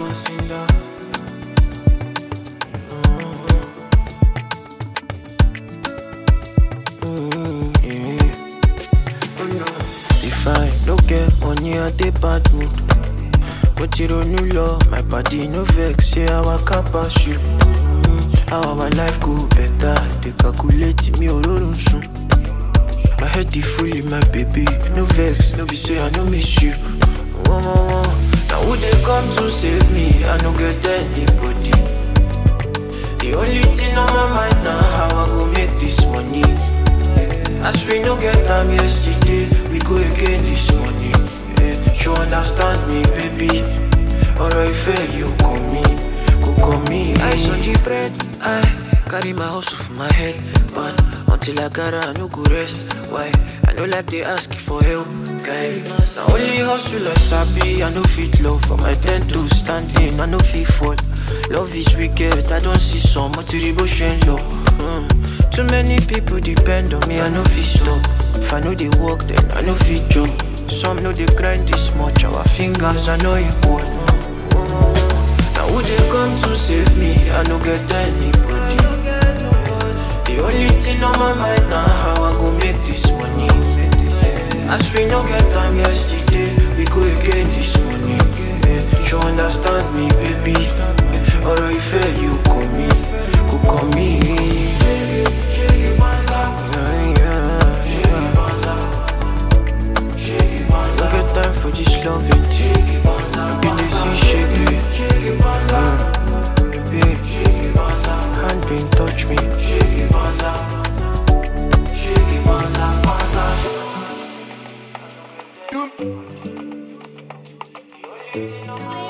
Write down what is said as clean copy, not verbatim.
If I don't get money, I dey bad mood. But you don't know love, my body no vex. Say how I can't pass you. How our life go better. They calculate me alone soon. My head is fully my baby. No vex, no be say I no miss you. Now who they come to save me? I no get anybody. The only thing on my mind now how I go make this money. As we no get time yesterday, we go again this morning. You understand me, baby? Alright, fair, you call me, go call me. I saw the bread, I carry my hustle for my head. But until I got I no go rest. Why? I know like they ask for help, guy. Now only hustle I sabi, I no fit love. For my 10 to standing, I no fit fall. Love is wicked, I don't see some motivation low. Too many people depend on me, I no fit stop. If I know they work, then I no fit job. Some know they grind this much, our fingers are not equal. Now who they come to save me? I no get anybody. The only thing on my mind now how I go make this money. As we no get time yesterday, we go again this morning. You understand me, baby? Alright, fair, you call me, go call me. No get time for this loving thing. I been dey see shake baby, hand been touch me. Sweet.